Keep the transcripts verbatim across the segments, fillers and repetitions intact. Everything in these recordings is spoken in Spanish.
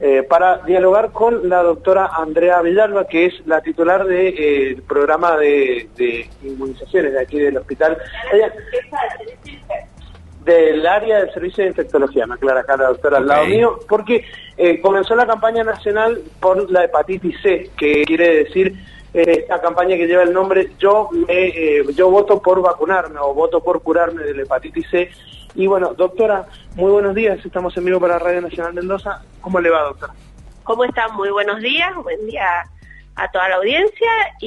eh, para dialogar con la doctora Andrea Villalba, que es la titular del de, eh, programa de, de inmunizaciones de aquí del hospital. Ella, del área del servicio de infectología, me aclara acá la doctora al lado mío, porque eh, comenzó la campaña nacional por la hepatitis C, que quiere decir eh, esta campaña que lleva el nombre Yo me, eh, yo voto por vacunarme o voto por curarme de la hepatitis C. Y bueno, doctora, muy buenos días, estamos en vivo para Radio Nacional Mendoza. ¿Cómo le va, doctora? ¿Cómo están? Muy buenos días, buen día a toda la audiencia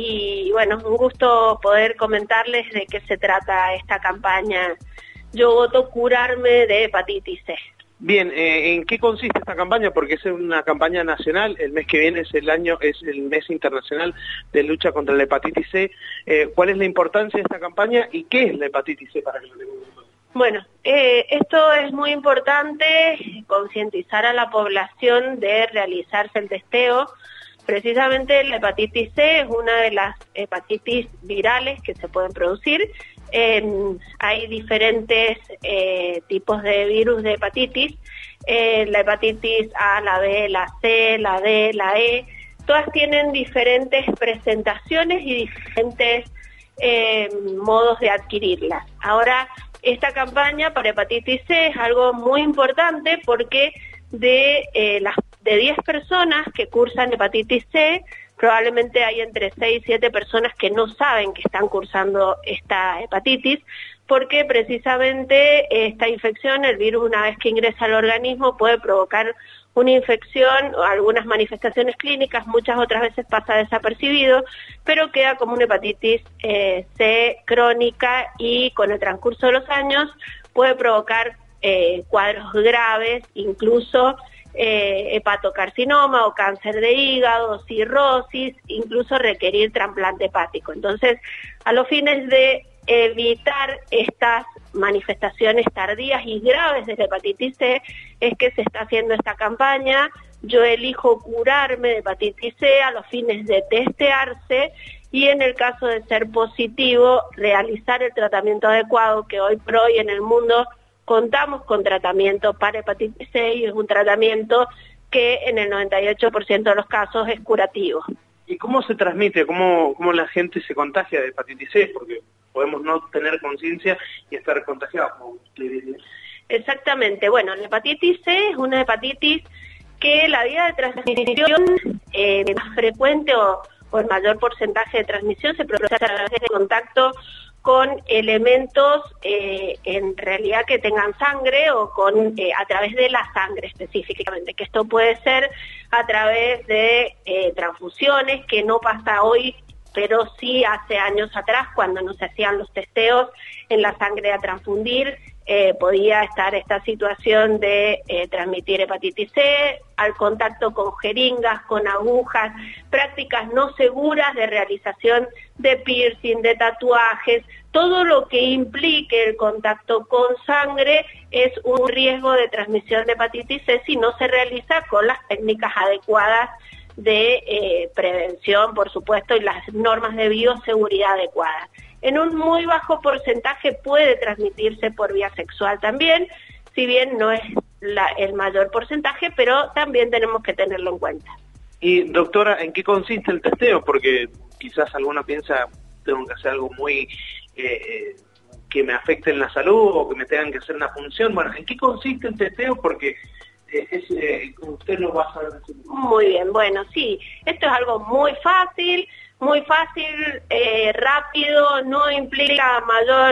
y bueno, un gusto poder comentarles de qué se trata esta campaña Yo voto curarme de hepatitis C. Bien, eh, ¿en qué consiste esta campaña? Porque es una campaña nacional, el mes que viene es el año, es el mes internacional de lucha contra la hepatitis C. Eh, ¿Cuál es la importancia de esta campaña y qué es la hepatitis C para que lo tengamos? Bueno, eh, esto es muy importante, concientizar a la población de realizarse el testeo. Precisamente la hepatitis C es una de las hepatitis virales que se pueden producir. Eh, hay diferentes eh, tipos de virus de hepatitis, eh, la hepatitis A, la B, la C, la D, la E, todas tienen diferentes presentaciones y diferentes eh, modos de adquirirlas. Ahora, esta campaña para hepatitis C es algo muy importante porque de eh, las de diez personas que cursan hepatitis C, probablemente hay entre seis y siete personas que no saben que están cursando esta hepatitis, porque precisamente esta infección, el virus una vez que ingresa al organismo puede provocar una infección o algunas manifestaciones clínicas, muchas otras veces pasa desapercibido, pero queda como una hepatitis eh, C crónica y con el transcurso de los años puede provocar eh, cuadros graves, incluso Eh, hepatocarcinoma o cáncer de hígado, cirrosis, incluso requerir trasplante hepático. Entonces, a los fines de evitar estas manifestaciones tardías y graves de la hepatitis C, es que se está haciendo esta campaña. Yo elijo curarme de hepatitis C a los fines de testearse y en el caso de ser positivo, realizar el tratamiento adecuado, que hoy por hoy en el mundo contamos con tratamiento para hepatitis C y es un tratamiento que en el noventa y ocho por ciento de los casos es curativo. ¿Y cómo se transmite? ¿Cómo, cómo la gente se contagia de hepatitis C? Porque podemos no tener conciencia y estar contagiados, como usted dice. Exactamente. Bueno, la hepatitis C es una hepatitis que la vía de transmisión eh, más frecuente o, o el mayor porcentaje de transmisión se produce a través de contacto con elementos eh, en realidad que tengan sangre o con eh, a través de la sangre específicamente, que esto puede ser a través de eh, transfusiones, que no pasa hoy, pero sí hace años atrás cuando no se hacían los testeos en la sangre a transfundir, eh, podía estar esta situación de eh, transmitir hepatitis C, al contacto con jeringas, con agujas, prácticas no seguras de realización de piercing, de tatuajes, todo lo que implique el contacto con sangre es un riesgo de transmisión de hepatitis C si no se realiza con las técnicas adecuadas de eh, prevención, por supuesto, y las normas de bioseguridad adecuadas. En un muy bajo porcentaje puede transmitirse por vía sexual también, si bien no es la, el mayor porcentaje, pero también tenemos que tenerlo en cuenta. Y doctora, ¿en qué consiste el testeo? Porque quizás alguno piensa, tengo que hacer algo muy eh, que me afecte en la salud o que me tengan que hacer una función. Bueno, ¿en qué consiste el testeo? Porque eh, es, eh, usted lo va a saber. Muy bien, bueno, sí, esto es algo muy fácil, muy fácil, eh, rápido, no implica mayor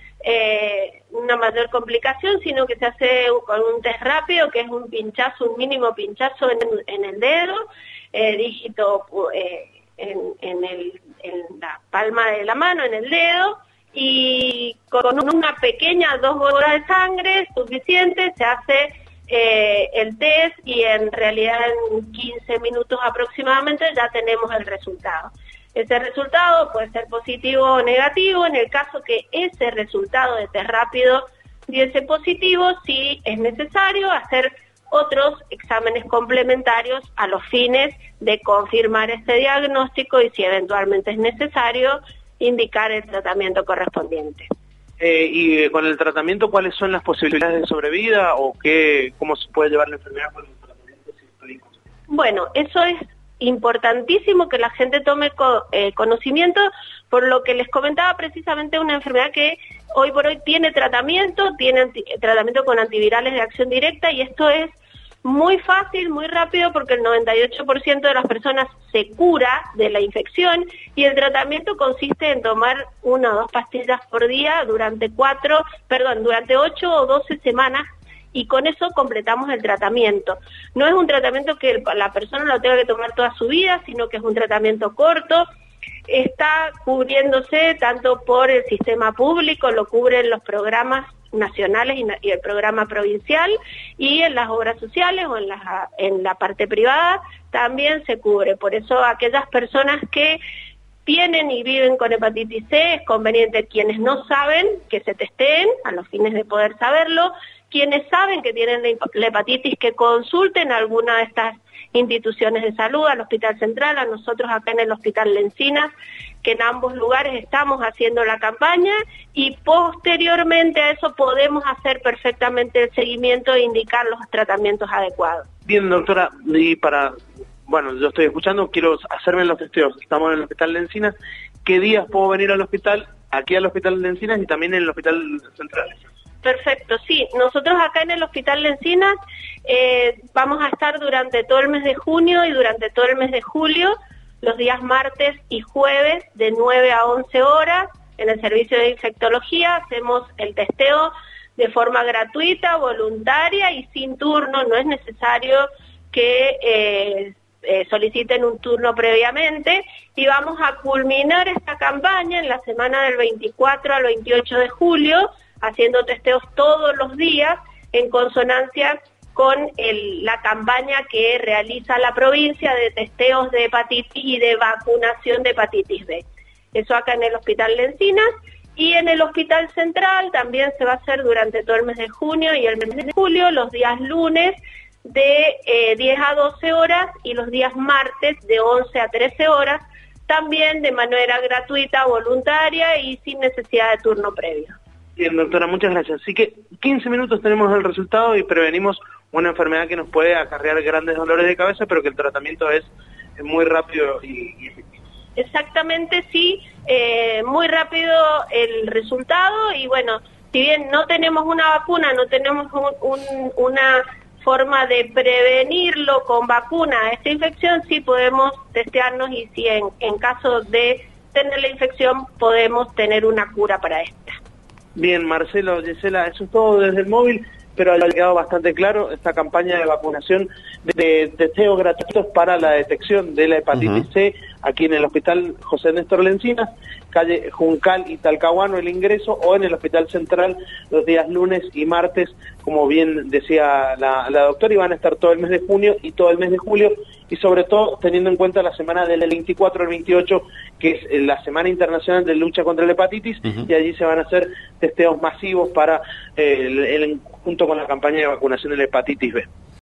eh, una mayor complicación, sino que se hace con un test rápido, que es un pinchazo, un mínimo pinchazo en, en el dedo, eh, dígito eh, en, en, el, en la palma de la mano, en el dedo, y con una pequeña dos gotas de sangre suficiente se hace eh, el test y en realidad en quince minutos aproximadamente ya tenemos el resultado. Ese resultado puede ser positivo o negativo. En el caso que ese resultado de test rápido diese positivo, sí es necesario hacer otros exámenes complementarios a los fines de confirmar este diagnóstico y si eventualmente es necesario, indicar el tratamiento correspondiente. Eh, y eh, con el tratamiento, ¿cuáles son las posibilidades de sobrevida o qué, cómo se puede llevar la enfermedad con el tratamiento si estoy Bueno, eso es importantísimo que la gente tome co eh, conocimiento, por lo que les comentaba, precisamente una enfermedad que hoy por hoy tiene tratamiento, tiene anti tratamiento con antivirales de acción directa, y esto es muy fácil, muy rápido, porque el noventa y ocho por ciento de las personas se cura de la infección, y el tratamiento consiste en tomar una o dos pastillas por día durante cuatro, perdón, durante ocho o doce semanas, y con eso completamos el tratamiento. No es un tratamiento que la persona lo tenga que tomar toda su vida, sino que es un tratamiento corto. Está cubriéndose tanto por el sistema público, lo cubren los programas nacionales y el programa provincial, y en las obras sociales o en la, en la parte privada también se cubre. Por eso aquellas personas que tienen y viven con hepatitis C, es conveniente, quienes no saben, que se testeen a los fines de poder saberlo, quienes saben que tienen la hepatitis, que consulten a alguna de estas instituciones de salud, al Hospital Central, a nosotros acá en el Hospital Lencinas, que en ambos lugares estamos haciendo la campaña, y posteriormente a eso podemos hacer perfectamente el seguimiento e indicar los tratamientos adecuados. Bien, doctora, y para, bueno, yo estoy escuchando, quiero hacerme los testeos, estamos en el Hospital Lencinas, ¿qué días puedo venir al hospital, aquí al Hospital Lencinas y también en el Hospital Central? Perfecto, sí. Nosotros acá en el Hospital Lencinas eh, vamos a estar durante todo el mes de junio y durante todo el mes de julio, los días martes y jueves de nueve a once horas, en el servicio de infectología. Hacemos el testeo de forma gratuita, voluntaria y sin turno. No es necesario que eh, eh, soliciten un turno previamente, y vamos a culminar esta campaña en la semana del veinticuatro al veintiocho de julio, haciendo testeos todos los días en consonancia con el, la campaña que realiza la provincia de testeos de hepatitis y de vacunación de hepatitis B. Eso acá en el Hospital Lencinas, y en el Hospital Central también se va a hacer durante todo el mes de junio y el mes de julio, los días lunes de eh, diez a doce horas y los días martes de once a trece horas, también de manera gratuita, voluntaria y sin necesidad de turno previo. Bien, doctora, muchas gracias. Así que quince minutos tenemos el resultado y prevenimos una enfermedad que nos puede acarrear grandes dolores de cabeza, pero que el tratamiento es, es muy rápido y, y efectivo. Exactamente, sí, eh, muy rápido el resultado, y bueno, si bien no tenemos una vacuna, no tenemos un, un, una forma de prevenirlo con vacuna, esta infección, sí podemos testearnos, y si en, en caso de tener la infección podemos tener una cura para esta. Bien, Marcelo, Gisela, eso es todo desde el móvil, pero ha quedado bastante claro esta campaña de vacunación de testeos gratuitos para la detección de la hepatitis uh-huh. C, aquí en el Hospital José Néstor Lencinas, calle Juncal y Talcahuano el ingreso, o en el Hospital Central los días lunes y martes, como bien decía la, la doctora, y van a estar todo el mes de junio y todo el mes de julio, y sobre todo teniendo en cuenta la semana del veinticuatro al veintiocho, que es la Semana Internacional de Lucha contra la Hepatitis, uh-huh. y allí se van a hacer testeos masivos para eh, el, el, junto con la campaña de vacunación de la hepatitis B.